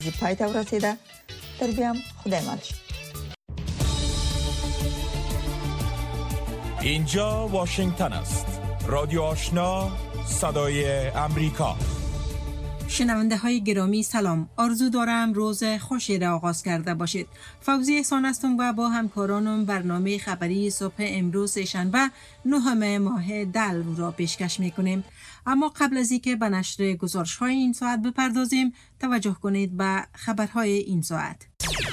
پایت رسیده در بیام خدای مالش. اینجا واشنگتن است. رادیو آشنا، صدای امریکا. شنونده های گرامی سلام. آرزو دارم روز خوشی را آغاز کرده باشید. فوزی احسان هستم و با همکارانم برنامه خبری صبح امروز شنبه 9 ماه دل را پیشکش میکنیم. اما قبل از اینکه به نشر گزارش های این ساعت بپردازیم، توجه کنید به خبرهای این ساعت.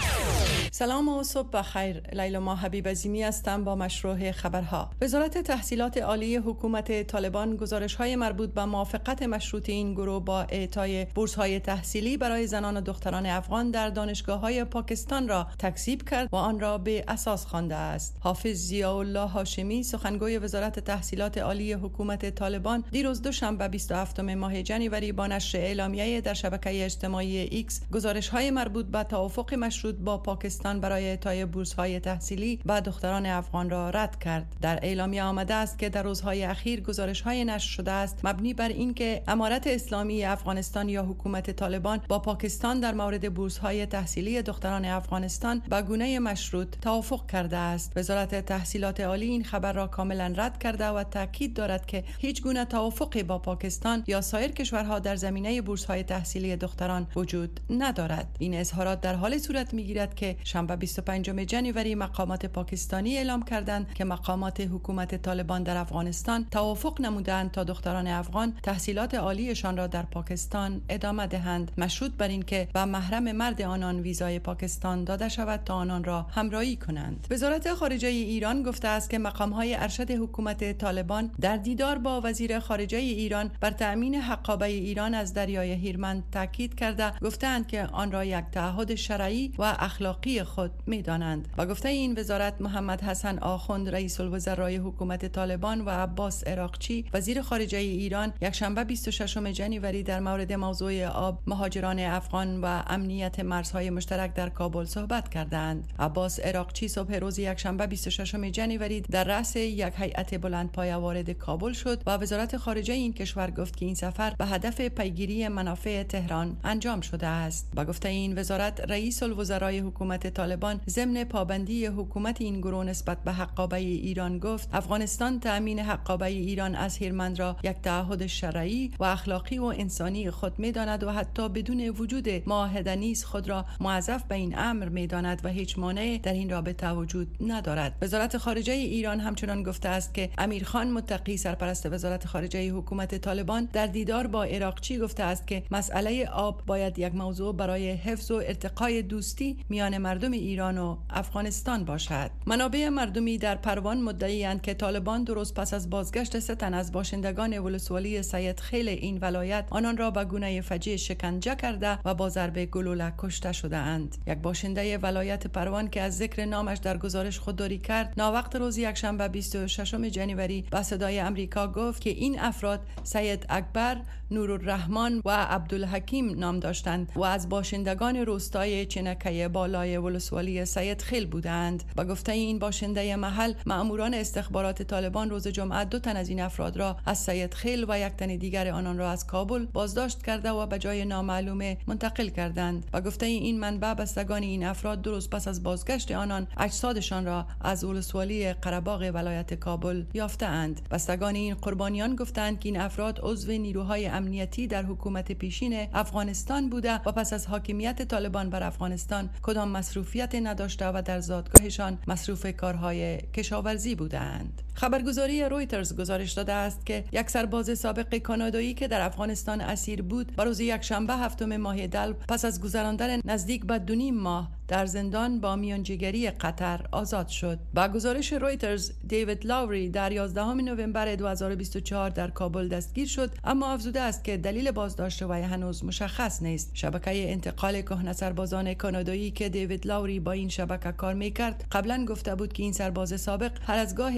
سلام و صبح بخیر. لیلا حبیب عظیمی هستم با مشروع خبرها. وزارت تحصیلات عالی حکومت طالبان گزارش‌های مربوط به موافقت مشروط این گروه با اعطای بورس‌های تحصیلی برای زنان و دختران افغان در دانشگاه‌های پاکستان را تکذیب کرد و آن را به اساس خوانده است. حافظ ضیاءالله هاشمی سخنگوی وزارت تحصیلات عالی حکومت طالبان دیروز دوشنبه 27 ماه جنوری با نشر اعلامیه در شبکه اجتماعی ایکس گزارش‌های مربوط به توافق مشروط با پاکستان برای اعطای بورس‌های تحصیلی به دختران افغان را رد کرد. در اعلامیه آمده است که در روزهای اخیر گزارش‌های نشر شده است مبنی بر اینکه امارت اسلامی افغانستان یا حکومت طالبان با پاکستان در مورد بورس‌های تحصیلی دختران افغانستان به گونه مشروط توافق کرده است. وزارت تحصیلات عالی این خبر را کاملا رد کرده و تاکید دارد که هیچ گونه توافقی با پاکستان یا سایر کشورها در زمینه بورس‌های تحصیلی دختران وجود ندارد. این اظهارات در حال صورت می‌گیرد که شنبه 25 جنوری مقامات پاکستانی اعلام کردند که مقامات حکومت طالبان در افغانستان توافق نمودند تا دختران افغان تحصیلات عالیشان را در پاکستان ادامه دهند، مشروط بر اینکه به محرم مرد آنان ویزای پاکستان داده شود تا آنان را همراهی کنند. وزارت خارجه ایران گفته است که مقام‌های ارشد حکومت طالبان در دیدار با وزیر خارجه ایران بر تأمین حقابه ایران از دریای هیرمند تاکید کرده گفتند که آن را یک تعهد شرعی و اخلاقی خود می‌دانند. با گفته این وزارت، محمد حسن آخوند رئیس الوزرای حکومت طالبان و عباس عراقچی وزیر خارجه ایران یکشنبه 26 جنوری در مورد موضوع آب، مهاجران افغان و امنیت مرزهای مشترک در کابل صحبت کردند. عباس عراقچی صبح روز یکشنبه 26 جنوری در رأس یک هیئت بلندپایه وارد کابل شد و وزارت خارجه این کشور گفت که این سفر به هدف پیگیری منافع تهران انجام شده است. با گفته این وزارت، رئیس الوزرای حکومت طالبان ضمن پابندی حکومت این گروه نسبت به حقابه ایران گفت افغانستان تأمین حقابه ایران از هیرمند را یک تعهد شرعی و اخلاقی و انسانی خود می‌داند و حتی بدون وجود معاهده نیز خود را موظف به این امر می‌داند و هیچ مانعی در این رابطه وجود ندارد. وزارت خارجه ایران همچنان گفته است که امیرخان متقی سرپرست وزارت خارجه حکومت طالبان در دیدار با عراقچی گفته است که مسئله آب باید یک موضوع برای حفظ و ارتقای دوستی میان مردم ایران و افغانستان باشد. منابع مردمی در پروان مدعی‌اند که طالبان دو روز پس از بازگشت 3 تن از باشندگان ولسوالی سید خیل این ولایت آنان را به گونه فجیع شکنجه کرده و با ضرب گلوله کشته شده اند. یک باشنده ولایت پروان که از ذکر نامش در گزارش خودداری کرد، ناوقت روز یکشنبه 26 جنوری به صدای امریکا گفت که این افراد سید اکبر، نورالرحمن و عبدالحکیم نام داشتند و از باشندگان روستای چنکه بالای ولسوالی سید خیل بودند. با گفته این باشنده محل، مأموران استخبارات طالبان روز جمعه 2 تن از این افراد را از سید خیل و 1 تن دیگر آنان را از کابل بازداشت کرده و به جای نامعلوم منتقل کردند. با گفته این منبع، بستگان این افراد 2 روز پس از بازگشت آنان اجسادشان را از ولسوالی قره‌باغ ولایت کابل یافته‌اند. بستگان این قربانیان گفتند که این افراد عضو نیروهای امنیتی در حکومت پیشین افغانستان بوده و پس از حاکمیت طالبان بر افغانستان کدام مصروفیت نداشته و در زادگاهشان مصروف کارهای کشاورزی بودند. خبرگزاری رویترز گزارش داده است که یک سرباز سابق کانادایی که در افغانستان اسیر بود، بر روز یکشنبه 7 ماه دل پس از گذراندن نزدیک به 2.5 ماه در زندان با میانجیگری قطر آزاد شد. با گزارش رویترز، دیوید لاوری در 11 نوامبر 2024 در کابل دستگیر شد، اما افزوده است که دلیل بازداشت وی هنوز مشخص نیست. شبکه انتقال کهنه سربازان کانادایی که دیوید لاوری با این شبکه کار میکرد، قبلا گفته بود که این سرباز سابق هر از گاهی برای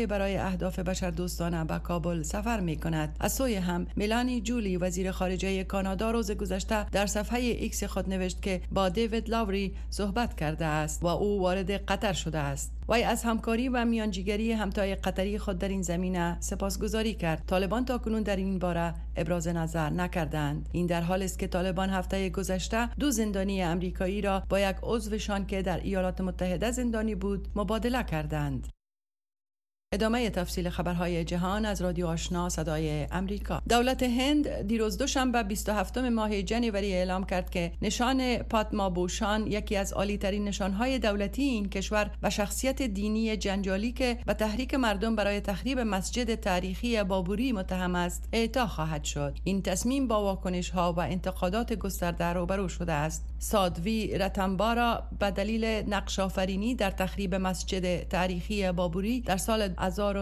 اهداف بشردوستانه به کابل سفر می کند. از سوی هم میلانی جولی وزیر خارجه کانادا روز گذشته در صفحه ایکس خود نوشت که با دیوید لاوری صحبت کرده است و او وارد قطر شده است. وی از همکاری و میانجیگری همتای قطری خود در این زمینه سپاسگزاری کرد. طالبان تاکنون در این باره ابراز نظر نکردند. این در حالی است که طالبان هفته گذشته 2 زندانی امریکایی را با یک عضوشان که در ایالات متحده زندانی بود مبادله کردند. ادامه تفصیل خبرهای جهان از رادیو آشنا صدای امریکا. دولت هند دیروز دوشنبه 27 ماه جنوری اعلام کرد که نشان پادما بوشان، یکی از عالی‌ترین نشانهای دولتی این کشور و شخصیت دینی جنجالی که به تحریک مردم برای تخریب مسجد تاریخی بابری متهم است، اعطا خواهد شد. این تصمیم با واکنش‌ها و انتقادات گسترده روبرو شده است. سادوی رتنبارا به دلیل نقش‌آفرینی در تخریب مسجد تاریخی بابری در سال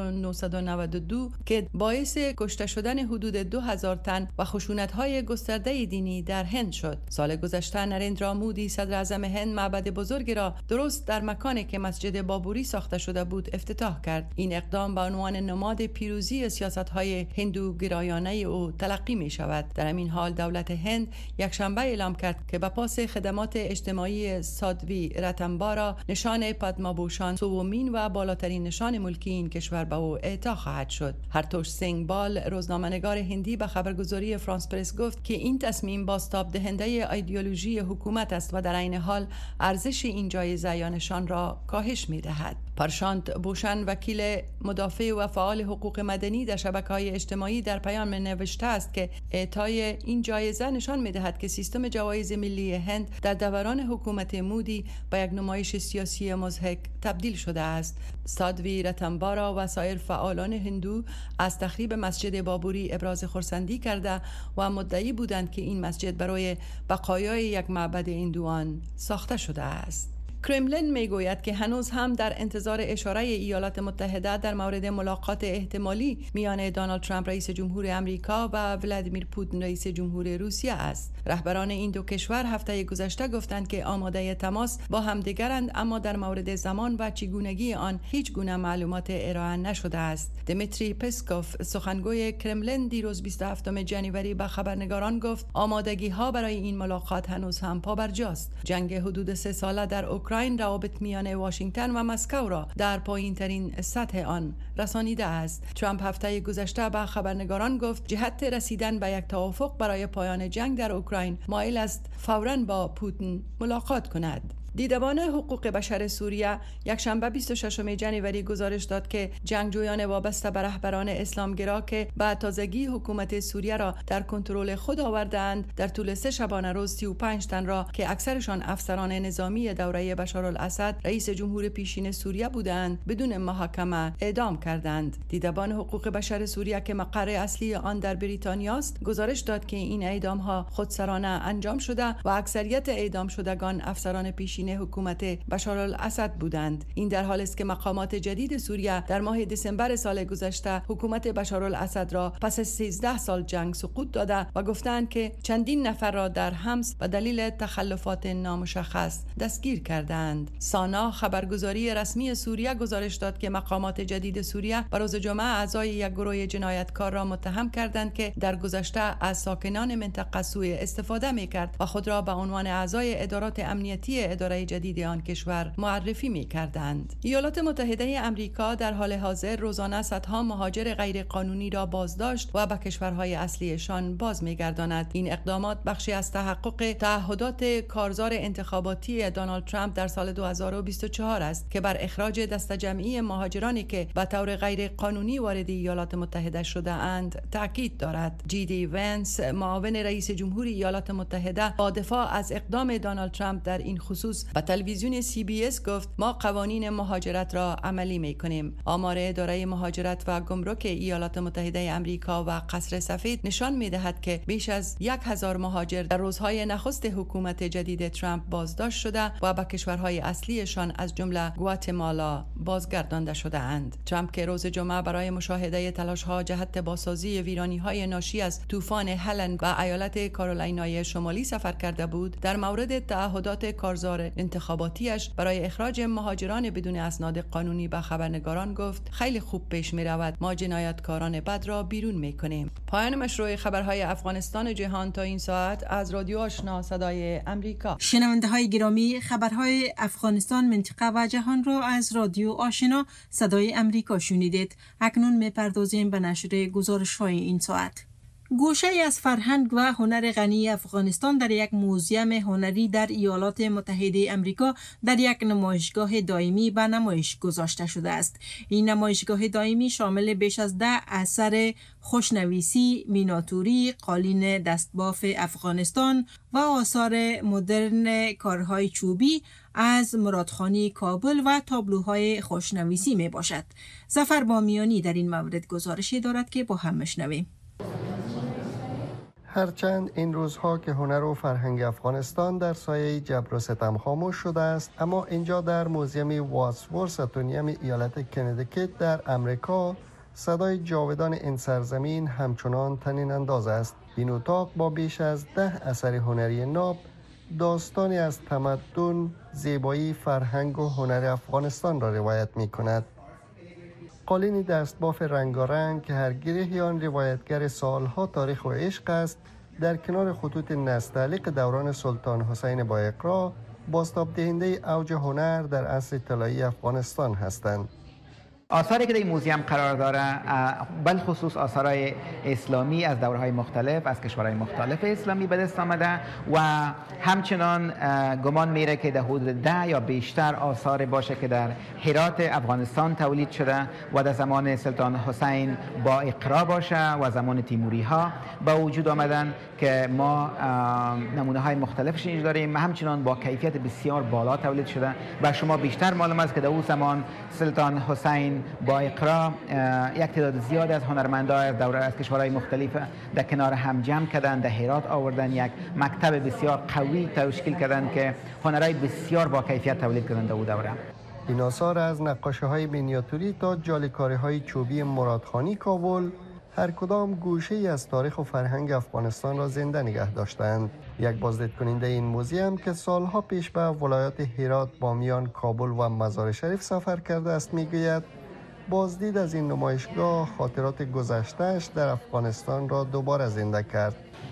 1992 که باعث کشته شدن حدود 2000 تن و خشونت‌های گسترده دینی در هند شد. سال گذشته نریندرا مودی صدر اعظم هند معبد بزرگ را درست در مکانی که مسجد بابری ساخته شده بود افتتاح کرد. این اقدام به عنوان نماد پیروزی سیاست‌های هندوگرایانه او تلقی می شود. در همین حال دولت هند یکشنبه اعلام کرد که به پاس خدمات اجتماعی سادوی رتنبارا نشان پادما بوشان سومین و بالاترین نشان ملکی این کشور به او اعطا خواهد شد. هرتوش سینگ بال، روزنامه‌نگار هندی، به خبرگزاری فرانس پرس گفت که این تصمیم بازتاب دهنده ایدئولوژی حکومت است و در عین حال ارزش این جایزه یا نشان را کاهش می‌دهد. پرشانت بوشن، وکیل مدافع و فعال حقوق مدنی در شبکه‌های اجتماعی، در پیام نوشته است که اعطای این جایزه نشان می‌دهد که سیستم جوایز ملی هند در دوران حکومت مودی به یک نمایش سیاسی مضحک تبدیل شده است. سادوی رتنبارا و سایر فعالان هندو از تخریب مسجد بابری ابراز خرسندی کرده و مدعی بودند که این مسجد برای بقایای یک معبد هندوان ساخته شده است. کرملین میگوید که هنوز هم در انتظار اشاره ایالات متحده در مورد ملاقات احتمالی میان دونالد ترامپ رئیس جمهور امریکا و ولادیمیر پوتین رئیس جمهور روسیه است. رهبران این دو کشور هفته گذشته گفتند که آماده تماس با همدیگرند، اما در مورد زمان و چگونگی آن هیچ گونه معلومات ارائه نشده است. دمیتری پسکوف، سخنگوی کرملین، دیروز 27 جنوری به خبرنگاران گفت آمادگی ها برای این ملاقات هنوز هم پابرجاست. جنگ حدود 3 ساله در اوکراین روابط میان واشنگتن و مسکو را در پایین‌ترین سطح آن رسانیده است. ترامپ هفته گذشته به خبرنگاران گفت جهت رسیدن به یک توافق برای پایان جنگ در اوکراین مایل است فوراً با پوتین ملاقات کند. دیدبان حقوق بشر سوریه یکشنبه 26 جنوری گزارش داد که جنگجویان وابسته به رهبران اسلامگرا که به تازگی حکومت سوریه را در کنترل خود آوردند، در طول 3 شبانه روز 35 تن را که اکثرشان افسران نظامی دوره بشارالاسد رئیس جمهور پیشین سوریه بودند بدون محاکمه اعدام کردند. دیدبان حقوق بشر سوریه که مقر اصلی آن در بریتانیا است گزارش داد که این اعدام‌ها خودسرانه انجام شده و اکثریت اعدام شدگان افسران پیشین حکومت بشارالاسد بودند. این در حالی است که مقامات جدید سوریه در ماه دسامبر سال گذشته حکومت بشارالاسد را پس از 13 سال جنگ سقوط داده و گفتند که چندین نفر را در حمس به دلیل تخلفات نامشخص دستگیر کردند. سانا، خبرگزاری رسمی سوریه، گزارش داد که مقامات جدید سوریه به روز جمعه اعضای یک گروه جنایتکار را متهم کردند که در گذشته از ساکنان منطقه سوء استفاده می‌کرد و خود را به عنوان اعضای ادارات امنیتی اداره جدید آن کشور معرفی می‌کردند. ایالات متحده امریکا در حال حاضر روزانه صدها مهاجر غیرقانونی را بازداشت و به کشورهای اصلیشان باز می‌گرداند. این اقدامات بخشی از تحقق تعهدات کارزار انتخاباتی دونالد ترامپ در سال 2024 است که بر اخراج دسته‌جمعی مهاجرانی که به طور غیرقانونی وارد ایالات متحده شده اند تاکید دارد. جی دی ونس، معاون رئیس جمهور ایالات متحده، با دفاع از اقدام دونالد ترامپ در این خصوص به تلویزیون CBS گفت ما قوانین مهاجرت را عملی می‌کنیم. آمار اداره مهاجرت و گمرک ایالات متحده امریکا و قصر سفید نشان می‌دهد که بیش از 1000 مهاجر در روزهای نخست حکومت جدید ترامپ بازداشت شده و به کشورهای اصلیشان از جمله گواتمالا بازگردانده شده اند. ترامپ که روز جمعه برای مشاهده تلاش‌ها جهت بازسازی ویرانی‌های ناشی از طوفان هلن و ایالت کارولینای شمالی سفر کرده بود، در مورد تعهدات کارزار اظهار انتخاباتیش برای اخراج مهاجران بدون اسناد قانونی به خبرنگاران گفت خیلی خوب پیش می رود، ما جنایتکاران بد را بیرون می کنیم. پایان مشروع خبرهای افغانستان جهان تا این ساعت از رادیو آشنا صدای امریکا. شنونده های گرامی، خبرهای افغانستان، منطقه و جهان را از رادیو آشنا صدای امریکا شنیدید. اکنون می‌پردازیم به نشر گزارش‌های این ساعت. گوشه از فرهنگ و هنر غنی افغانستان در یک موزیم هنری در ایالات متحده امریکا در یک نمایشگاه دائمی به نمایش گذاشته شده است. این نمایشگاه دائمی شامل بیش از 10 اثر خوشنویسی، مینیاتوری، قالین دستباف افغانستان و آثار مدرن کارهای چوبی از مرادخانی کابل و تابلوهای خوشنویسی می باشد. ظفر بامیانی در این مورد گزارشی دارد که با هم میشنویم. هرچند این روزها که هنر و فرهنگ افغانستان در سایه جبر و ستم خاموش شده است، اما اینجا در موزیم واتسورث اتونیم ایالت کنیدیکت در امریکا صدای جاودان این سرزمین همچنان طنین انداز است. این اتاق با بیش از 10 اثر هنری ناب داستانی از تمدن، زیبایی، فرهنگ و هنر افغانستان را روایت می کند. قالین دستباف رنگارنگ که هر گرهی آن روایتگر سالها تاریخ و عشق است، در کنار خطوط نستعلیق دوران سلطان حسین با اقرا بازتاب دهنده اوج هنر در عصر طلایی افغانستان هستند. آثاری که در این موزیم قرار داره بالخصوص آثارهای اسلامی از دورهای مختلف از کشورهای مختلف اسلامی به دست آمده و همچنان گمان میره که در حدود 10 یا بیشتر آثار باشه که در هرات افغانستان تولید شده و در زمان سلطان حسین با اقرا باشه و زمان تیموری ها به وجود آمدن که ما نمونه های مختلفش اینجا داریم. همچنان با کیفیت بسیار بالا تولید شده و شما بیشتر معلوم است که در اون زمان سلطان حسین با اقرا یک تعداد زیاد از هنرمندان از دوره از کشورهای مختلف در کنار هم جمع کردند، در هرات آوردن، یک مکتب بسیار قوی تشکیل کردند که هنرهای بسیار با کیفیت تولید کردند در اون دوره. این آثار از نقاشی‌های مینیاتوری تا جالیکاری‌های چوبی مرادخانی کابل هر کدام گوشه‌ای از تاریخ و فرهنگ افغانستان را زنده نگه داشتند. یک بازدید کننده این موزیم که سالها پیش به ولایات هرات، بامیان، کابل و مزار شریف سفر کرده است میگوید بازدید از این نمایشگاه خاطرات گذشته‌اش در افغانستان را دوباره زنده کرد.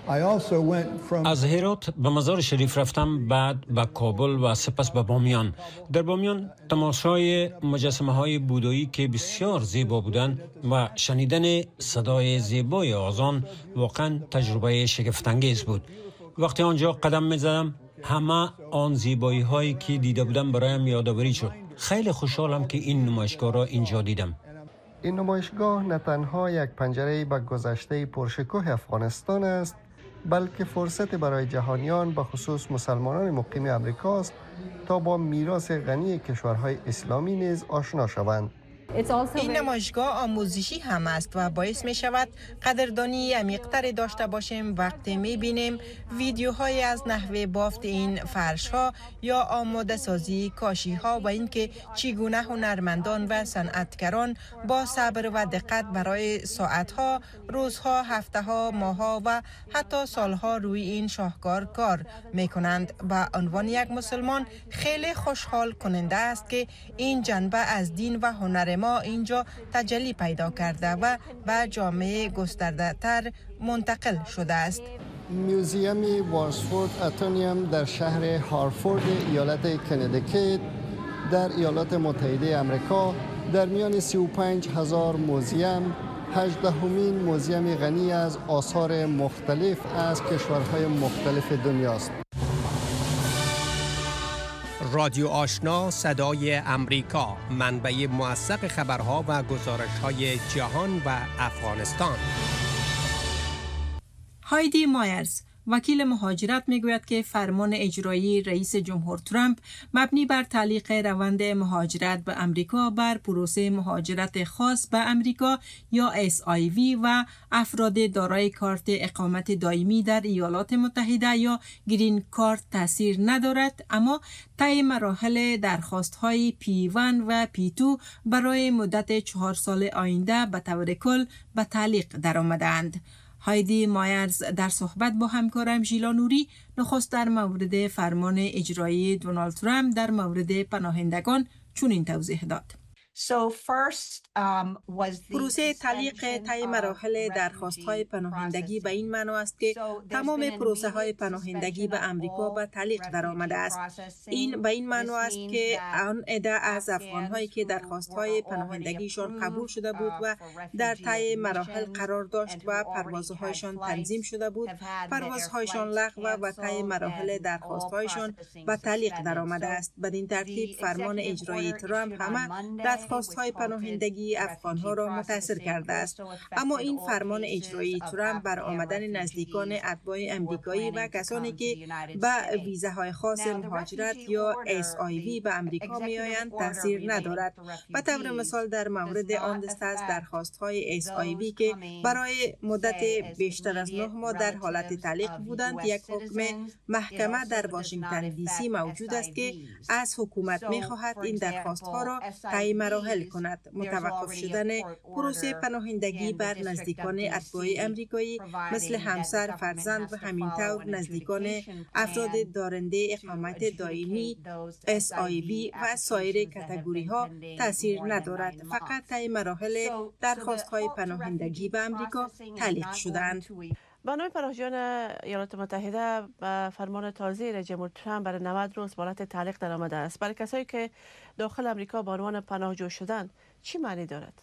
از هرات به مزار شریف رفتم، بعد به کابل و سپس به بامیان. در بامیان تماشای مجسمه های بودایی که بسیار زیبا بودند و شنیدن صدای زیبای آذان واقعا تجربه شگفت‌انگیز بود. وقتی آنجا قدم می‌زدم همه آن زیبایی هایی که دیده بودم برایم یادآوری شد. خیلی خوشحالم که این نمایشگاه را اینجا دیدم. این نمایشگاه نه تنها یک پنجره به گذشته پرشکوه افغانستان است، بلکه فرصت برای جهانیان به خصوص مسلمانان مقیم امریکاست تا با میراث غنی کشورهای اسلامی نیز آشنا شوند. این نمایشگاه آموزشی هم است و باعث می شود قدردانی عمیق‌تری داشته باشیم وقتی می بینیم ویدیوهای از نحوه بافت این فرش ها یا آماده سازی کاشی ها و اینکه چگونه هنرمندان و صنعتگران با صبر و دقت برای ساعتها، روزها، هفته‌ها، ماه‌ها و حتی سالها روی این شاهکار کار می کنند. به عنوان یک مسلمان خیلی خوشحال کننده است که این جنبه از دین و هنر ما اینجا تجلی پیدا کرده و به جامعه گسترده تر منتقل شده است. موزیم واتسورث اتونیم در شهر هارفورد ایالت کنیدیکت در ایالات متحده آمریکا در میان 35,000 موزیم 18مین موزیم غنی از آثار مختلف از کشورهای مختلف دنیاست. رادیو آشنا صدای امریکا، منبع موثق خبرها و گزارش‌های جهان و افغانستان. هایدی مایرز، وکیل مهاجرت، میگوید که فرمان اجرایی رئیس جمهور ترامپ مبنی بر تعلیق روند مهاجرت به امریکا بر پروسه مهاجرت خاص به امریکا یا SIV و افراد دارای کارت اقامت دائمی در ایالات متحده یا گرین کارت تاثیر ندارد، اما طی مراحل درخواست‌های P1 و P2 برای مدت 4 سال آینده به طور کل به تعلیق درآمدند. هایدی مایرز در صحبت با همکارم ژیلا نوری نخست در مورد فرمان اجرایی دونالد ترامپ در مورد پناهندگان چنین توضیح داد. پروسه تعلیق طی مراحل درخواست‌های پناهندگی به این معنا است که تمام پروسه‌های پناهندگی به آمریکا به تعلیق درآمده است. این به این معنا است که آن عده از افغان‌هایی که درخواست‌های پناهندگیشان قبول شده بود و در طی مراحل قرار داشت و پروازهایشان تنظیم شده بود، پروازهایشان لغو و طی مراحل درخواست‌هایشان به تعلیق درآمده است. بدین ترتیب فرمان اجرایی ترامپ همه درخواست‌های پناهندگی افغان‌ها را متاثر کرده است. اما این فرمان اجرایی ترامپ بر آمدن نزدیکان اتباع آمریکایی و کسانی که به ویزاهای خاص مهاجرت یا SIV به آمریکا می‌آیند تاثیر ندارد. به طور مثال در مورد آن دسته از درخواست‌های SIV که برای مدت بیشتر از 9 ماه در حالت تعلیق بودند، یک حکم محکمه در واشنگتن DC موجود است که از حکومت می‌خواهد این درخواست‌ها را طی مراحل کند. متوقف شدن پروسه پناهندگی بر نزدیکان اتباع آمریکایی مثل همسر، فرزند و همینطور نزدیکان افراد دارنده اقامت دائمی SIV و سایر کاتگوری‌ها تاثیر ندارد. فقط طی مراحل درخواست‌های پناهندگی به آمریکا تعلیق شدند. برنامه پناهجویان ایالات متحده به فرمان تازه رئیس جمهور ترامپ برای 90 روز مهلت تعلیق درآمده است. برای کسایی که داخل آمریکا به عنوان پناهجو شدند چی معنی دارد؟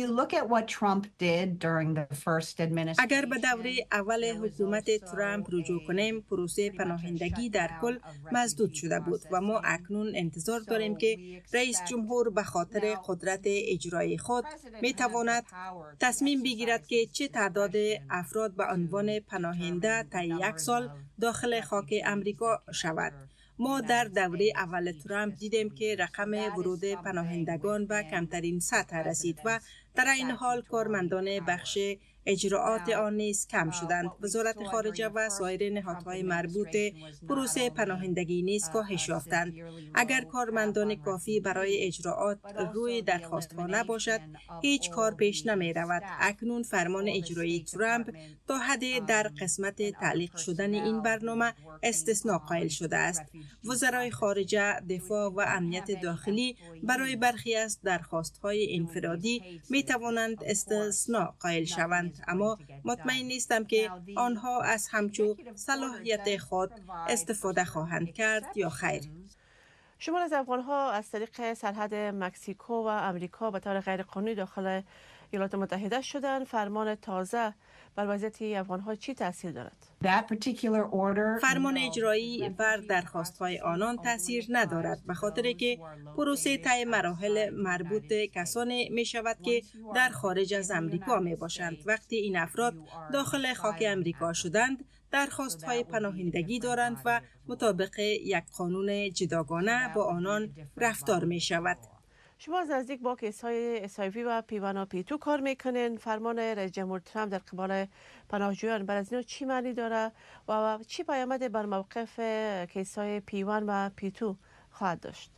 اگر به دوره اول حکومت ترامپ رجوع کنیم، پروسه پناهندگی در کل مسدود شده بود و ما اکنون انتظار داریم که رئیس جمهور به خاطر قدرت اجرایی خود می تواند تصمیم بگیرد که چه تعداد افراد به عنوان پناهنده تا 1 سال داخل خاک آمریکا شود. ما در دوره اول ترامپ دیدیم که رقم ورود پناهندگان به کمترین سطح رسید و در این حال کارمندان بخش اجراعات آن نیز کم شدند. وزارت خارجه و سایر نهادهای مربوط پروسه پناهندگی نیز کاهش یافتند. اگر کارمندان کافی برای اجراعات روی درخواست‌ها نباشد، هیچ کار پیش نمی رود. اکنون فرمان اجرایی ترامپ تا حد در قسمت تعلیق شدن این برنامه استثناء قائل شده است. وزرای خارجه، دفاع و امنیت داخلی برای برخی از درخواست‌های انفرادی می توانند استثناء قائل شوند، اما مطمئن نیستم که آنها از همچون صلاحیت خود استفاده خواهند کرد یا خیر. شمار از افغان‌ها از طریق سرحد مکزیکو و آمریکا به طور غیرقانونی داخل ایالات متحده شدند. فرمان تازه بر وضعیت افغان‌ها چی تاثیر دارد؟ فرمان اجرایی بر درخواست‌های آنان تاثیر ندارد، به خاطر که پروسه طی مراحل مربوط کسانی می شود که در خارج از آمریکا می باشند. وقتی این افراد داخل خاک آمریکا شدند، درخواست‌های پناهندگی دارند و مطابق یک قانون جداگانه با آنان رفتار می شود. شما از نزدیک با کیس‌های SIV و P1 و P2 کار میکنین. فرمان رئیس جمهور ترامپ در قبال پناهجویان بر از اینو چی معنی داره و چی پیامد بر موقف کیس‌های P1 و P2 خواهد داشت؟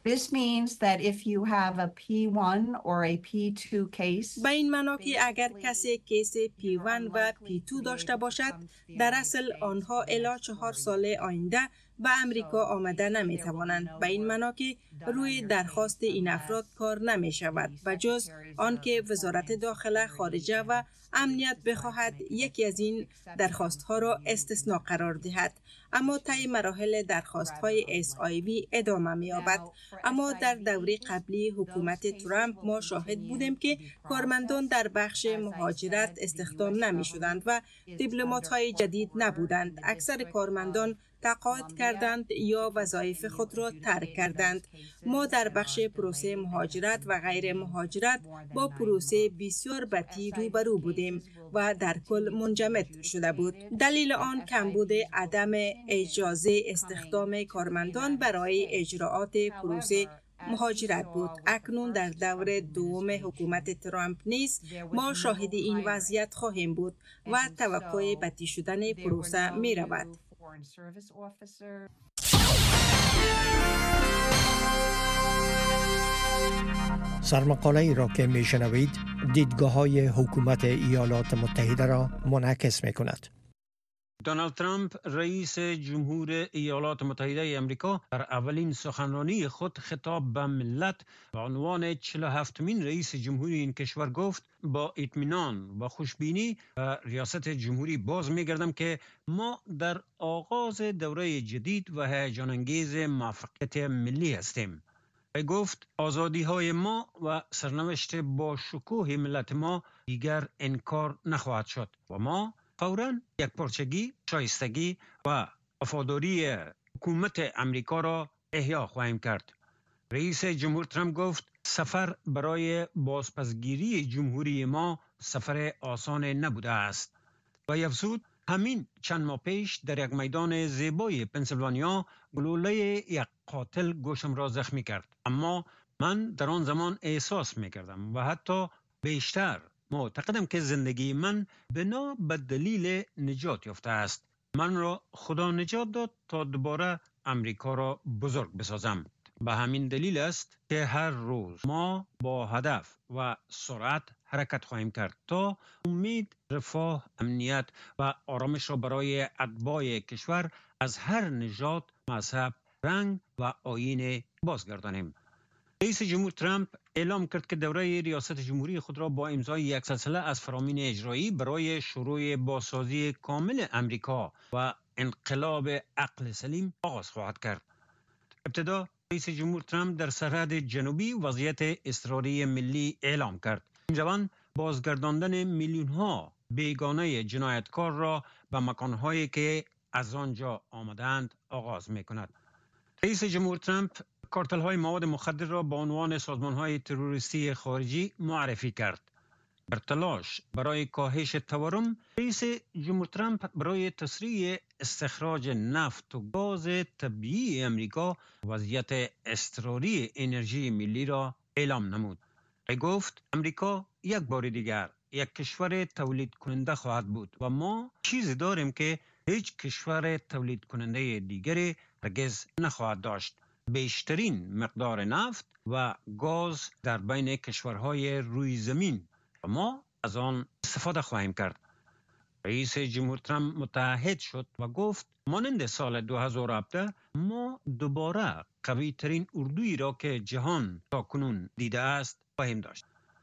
به این معنا که اگر کسی کیس P1 و P2 داشته باشد، در اصل آنها الی 4 سال آینده به امریکا آمده نمی توانند. به این معنا که روی درخواست این افراد کار نمی شود و جز آنکه وزارت داخله، خارجه و امنیت بخواهد یکی از این درخواست ها را استثناء قرار دهد. اما طی مراحل درخواست های SIV ادامه می یابد. اما در دوره قبلی حکومت ترامپ ما شاهد بودیم که کارمندان در بخش مهاجرت استخدام نمی شدند و دیپلمات های جدید نبودند. اکثر کارمندان تقاعد کردند یا وظایف خود را ترک کردند. ما در بخش پروسه مهاجرت و غیر مهاجرت با پروسه بسیار بدی روبرو بودیم و در کل منجمد شده بود. دلیل آن کمبود عدم اجازه استخدام کارمندان برای اجراعات پروسه مهاجرت بود. اکنون در دور دوم حکومت ترامپ نیز ما شاهد این وضعیت خواهیم بود و توقع بدی شدن پروسه می رود. سرمقاله ای را که می شنوید دیدگاه‌های حکومت ایالات متحده را منعکس می‌کند. دونالد ترامپ رئیس جمهور ایالات متحده آمریکا در اولین سخنرانی خود خطاب به ملت به عنوان 47مین رئیس جمهوری این کشور گفت: با اطمینان و خوشبینی به ریاست جمهوری باز می‌گردم که ما در آغاز دوره جدید و هیجان انگیز موفقیت ملی هستیم. و گفت آزادی‌های ما و سرنوشت با شکوه ملت ما دیگر انکار نخواهد شد و ما فوراً یکپارچگی، شایستگی و وفاداری حکومت امریکا را احیا خواهیم کرد. رئیس جمهور ترامپ گفت سفر برای بازپسگیری جمهوری ما سفر آسان نبوده است و افزود همین چند ماه پیش در یک میدان زیبای پنسیلوانیا گلوله یک قاتل گوشم را زخمی کرد، اما من در آن زمان احساس می‌کردم و حتی بیشتر معتقدم که زندگی من بنا به دلیل نجات یافته است. من را خدا نجات داد تا دوباره امریکا را بزرگ بسازم. به همین دلیل است که هر روز ما با هدف و سرعت حرکت خواهیم کرد تا امید، رفاه، امنیت و آرامش را برای اتباع کشور از هر نژاد، مذهب، رنگ و آیین بازگردانیم. رئیس جمهور ترامپ اعلام کرد که دوره ریاست جمهوری خود را با امضای یک سلسله از فرامین اجرایی برای شروع بازسازی کامل امریکا و انقلاب عقل سلیم آغاز خواهد کرد. ابتدا رئیس جمهور ترامپ در سرحد جنوبی وضعیت اضطراری ملی اعلام کرد. این روند بازگرداندن میلیون‌ها بیگانه جنایتکار را به مکان‌هایی که از آنجا آمدند آغاز می‌کند. رئیس جمهور ترامپ کارتل‌های مواد مخدر را به عنوان سازمان‌های تروریستی خارجی معرفی کرد. در تلاش برای کاهش تورم، رئیس جمهور ترامپ برای تسریع استخراج نفت و گاز طبیعی امریکا وضعیت اضطراری انرژی ملی را اعلام نمود. و گفت امریکا یک بار دیگر یک کشور تولید کننده خواهد بود و ما چیزی داریم که هیچ کشور تولید کننده دیگری هرگز نخواهد داشت: بیشترین مقدار نفت و گاز در بین کشورهای روی زمین و ما از آن استفاده خواهیم کرد. رئیس جمهور ترامپ متعهد شد و گفت مانند سال 2017 ما دوباره قوی ترین اردویی را که جهان تاکنون دیده است خواهیم داشت.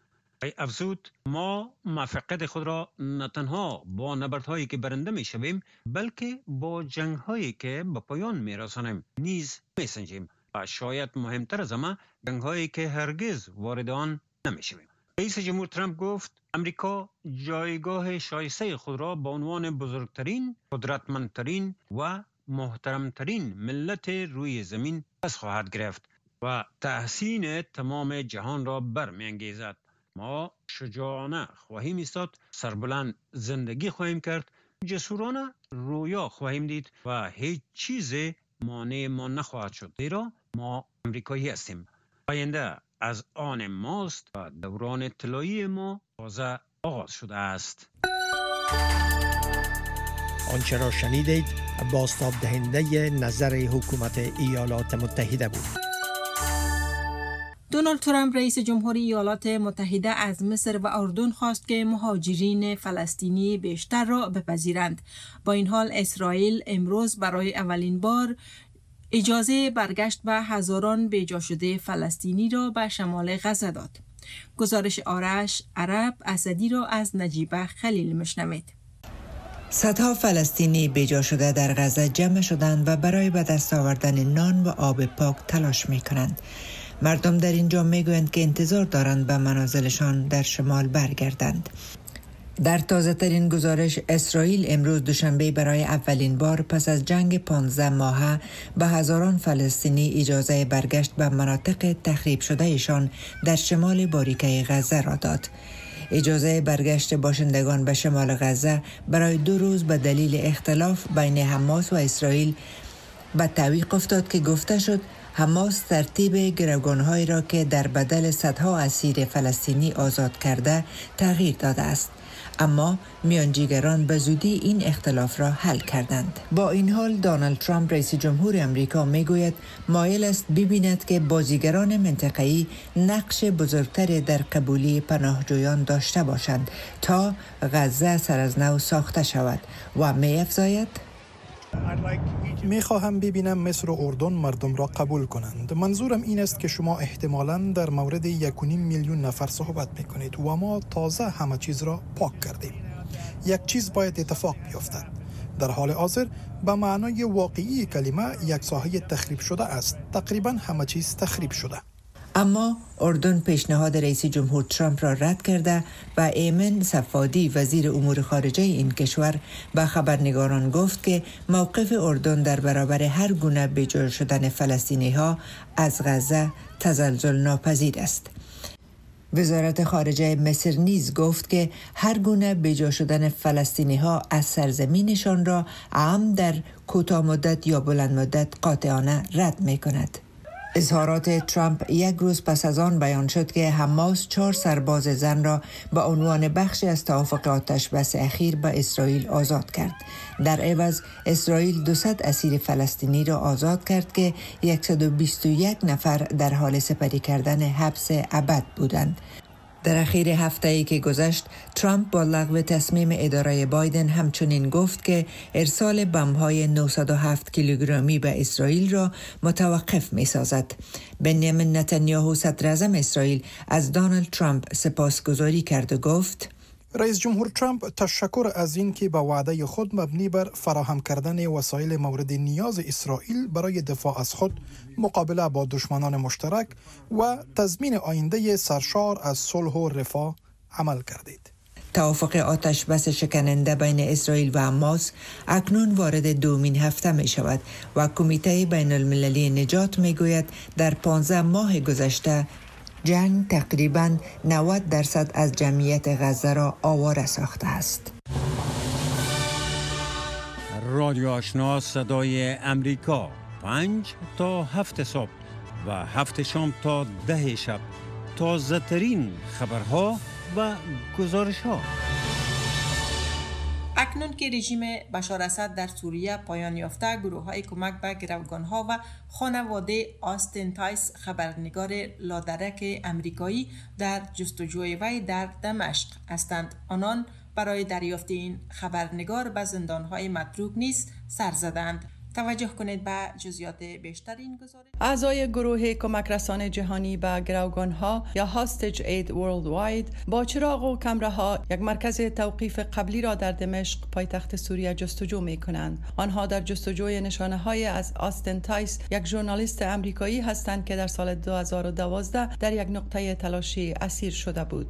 افزود ما موفقیت خود را نه تنها با نبردهایی که برنده می شویم بلکه با جنگ هایی که به پایان می رسانیم نیز می سنجیم و شاید مهمتر از همه جنگ هایی که هرگز وارد آن نمی شویم. رئیس جمهور ترامپ گفت امریکا جایگاه شایسته خود را به عنوان بزرگترین، قدرتمندترین و محترمترین ملت روی زمین پس خواهد گرفت و تحسین تمام جهان را برمی‌انگیزد. ما شجاعانه خواهیم ایستاد، سربلند زندگی خواهیم کرد، جسورانه رویا خواهیم دید و هیچ چیز مانع ما نخواهد شد، زیرا ما امریکایی هستیم. آینده از آن ماست و دوران طلایی ما تازه آغاز شده است. آنچه را شنیدید بازتاب دهنده نظر حکومت ایالات متحده بود. دونالد ترامپ رئیس جمهوری ایالات متحده از مصر و اردن خواست که مهاجرین فلسطینی بیشتر را بپذیرند. با این حال اسرائیل امروز برای اولین بار اجازه برگشت به هزاران بیجا شده فلسطینی را به شمال غزه داد. گزارش آرش عرب اسدی را از نجیبه خلیل میشنوید. صدها فلسطینی بیجا شده در غزه جمع شدند و برای به دست آوردن نان و آب پاک تلاش می کنند. مردم در اینجا می گویند که انتظار دارند به منازلشان در شمال برگردند. در تازه ترین گزارش اسرائیل امروز دوشنبه برای اولین بار پس از جنگ 15 ماهه به هزاران فلسطینی اجازه برگشت به مناطق تخریب شده ایشان در شمال باریکه غزه را داد. اجازه برگشت باشندگان به شمال غزه برای 2 روز به دلیل اختلاف بین حماس و اسرائیل به تعویق افتاد که گفته شد حماس ترتیب گروگان‌هایی را که در بدل صدها اسیر فلسطینی آزاد کرده تغییر داده است. اما میانجیگران به زودی این اختلاف را حل کردند. با این حال دونالد ترامپ رئیس جمهور امریکا میگوید مایل است ببیند که بازیگران منطقه‌ای نقش بزرگتری در قبولی پناهجویان داشته باشند تا غزه سر از نو ساخته شود و می‌افزاید میخواهم ببینم مصر و اردن مردم را قبول کنند. منظورم این است که شما احتمالاً در مورد 1.5 میلیون نفر صحبت میکنید و ما تازه همه چیز را پاک کردیم. یک چیز باید اتفاق بیفتد. در حال حاضر به معنای واقعی کلمه یک ساحه تخریب شده است. تقریباً همه چیز تخریب شده. اما اردن پیشنهاد رئیس جمهور ترامپ را رد کرده و ایمن صفادی وزیر امور خارجه این کشور به خبرنگاران گفت که موقف اردن در برابر هر گونه بیجا شدن فلسطینی ها از غزه تزلزل ناپذیر است. وزارت خارجه مصر نیز گفت که هر گونه بیجا شدن فلسطینی ها از سرزمینشان را در کوتاه مدت یا بلند مدت قاطعانه رد می کند. اظهارات ترامپ یک روز پس از آن بیان شد که حماس 4 سرباز زن را به عنوان بخشی از توافق آتش‌بس اخیر به اسرائیل آزاد کرد. در عوض اسرائیل 200 اسیر فلسطینی را آزاد کرد که 121 نفر در حال سپری کردن حبس ابد بودند. در اخیر هفته‌ای که گذشت، ترامپ با لغو تصمیم اداره بایدن همچنین گفت که ارسال بمب‌های 907 کیلوگرمی به اسرائیل را متوقف می‌سازد. بنیامین نتانیاهو صدر اعظم اسرائیل از دونالد ترامپ سپاسگزاری کرد و گفت: رئیس جمهور ترامپ تشکر از این که به وعده خود مبنی بر فراهم کردن وسایل مورد نیاز اسرائیل برای دفاع از خود مقابله با دشمنان مشترک و تضمین آینده سرشار از صلح و رفاه عمل کردید. توافق آتش‌بس شکننده بین اسرائیل و حماس اکنون وارد دومین هفته می شود و کمیته بین المللی نجات می گوید در 15 ماه گذشته جنگ تقریباً 90% از جمعیت غزه را آواره ساخته است. رادیو آشنا صدای امریکا 5 تا 7 صبح و 7 شام تا 10 شب. تازه ترین خبرها و گزارش ها. اکنون که رژیم بشار اسد در سوریه پایان یافته، گروه‌های کمک به گروگان‌ها و خانواده آستین تایس خبرنگار لادرک امریکایی در جستجوی وی در دمشق هستند. آنان برای دریافت این خبرنگار به زندان‌های متروک نیز سر زدند. توجه کنید به جزئیات بیشتر این گزارش. اعضای گروه کمک رسان جهانی به گروگان‌ها یا هاستج اید ورلدواید با چراغ و کامراها یک مرکز توقیف قبلی را در دمشق پایتخت سوریه جستجو می‌کنند. آنها در جستجوی نشانه‌های از آستین تایس، یک ژورنالیست آمریکایی هستند که در سال 2012 در یک نقطه تلاشی اسیر شده بود.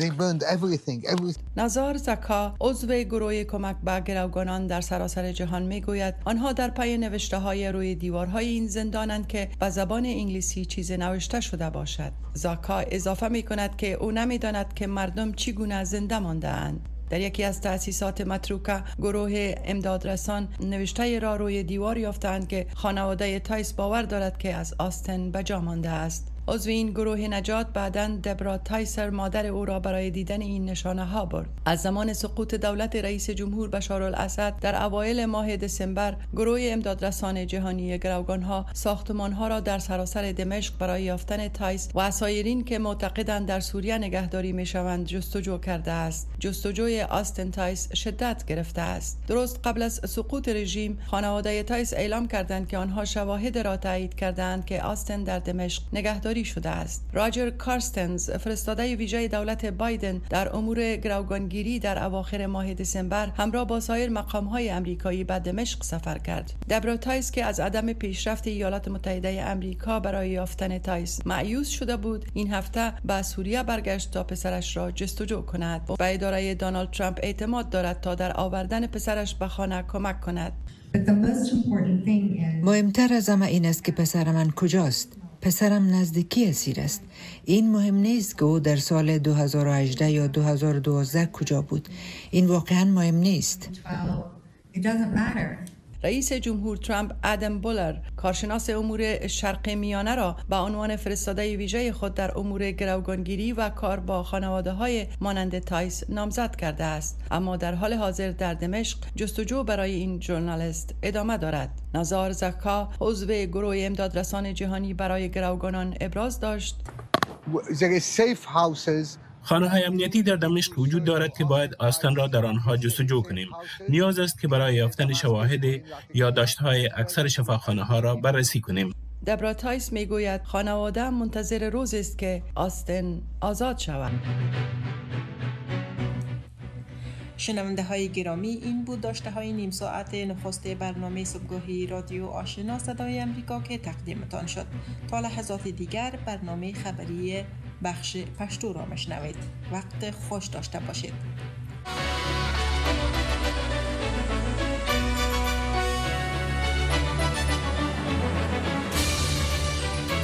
نزار زکا، عضو گروه کمک به گروگانان در سراسر جهان می‌گوید آنها در پی نوشته‌های روی دیوارهای این زندانند که به زبان انگلیسی چیز نوشته شده باشد. زاکا اضافه می‌کند که او نمی‌داند که مردم چگونه زنده مانده‌اند. در یکی از تأسیسات متروکه، گروه امدادرسان نوشته را روی دیوار یافتند که خانواده تایس باور دارد که از آستن به جا مانده است. عضو این گروه نجات بعداً دبرا تایسر مادر او را برای دیدن این نشانه ها برد. از زمان سقوط دولت رئیس جمهور بشار الاسد در اوایل ماه دسامبر، گروه امدادرسان جهانی گروگان ها ساختمان ها را در سراسر دمشق برای یافتن تایس و اسایرین که معتقدند در سوریه نگهداری می شوند جستجو کرده است. جستجوی آستین تایس شدت گرفته است. درست قبل از سقوط رژیم، خانواده تایس اعلام کردند که آنها شواهد را تایید کردند که آستین در دمشق نگهداری شده است. راجر کارستنز، فرستاده ویژه دولت بایدن در امور گروگانگیری، در اواخر ماه دسامبر همراه با سایر مقام‌های آمریکایی به دمشق سفر کرد. دبرا تایس که از عدم پیشرفت ایالات متحده آمریکا برای یافتن تایس مایوس شده بود، این هفته به سوریه برگشت تا پسرش را جستجو کند. به اداره دونالد ترامپ اعتماد دارد تا در آوردن پسرش به خانه کمک کند. مهمتر از همه این است که پسر من کجاست. پسرم نزدیکی اسیر است. این مهم نیست که او در سال 2018 یا 2012 کجا بود. این واقعا مهم نیست. رئیس جمهور ترامپ ادم بولر کارشناس امور شرق میانه را به عنوان فرستاده ویژه خود در امور گروگانگیری و کار با خانواده‌های مانند تایس نامزد کرده است، اما در حال حاضر در دمشق جستجو برای این ژورنالیست ادامه دارد. نزار زکا عضو گروه امدادرسان جهانی برای گروگانان ابراز داشت: خانه‌های امنیتی در دمشق وجود دارد که باید آستن را در آنها جستجو کنیم. نیاز است که برای یافتن شواهد یادداشت‌های اکثر شفاخانه‌ها را بررسی کنیم. دبرا تایس میگوید خانواده منتظر روز است که آستن آزاد شود. شنونده های گرامی، این بود داشته های نیم ساعت نخست برنامه صبحگاهی رادیو آشنا صدای امریکا که تقدیمتان شد. تا لحظات دیگر برنامه خبری بخش پشتو را مشنوید. وقت خوش داشته باشید.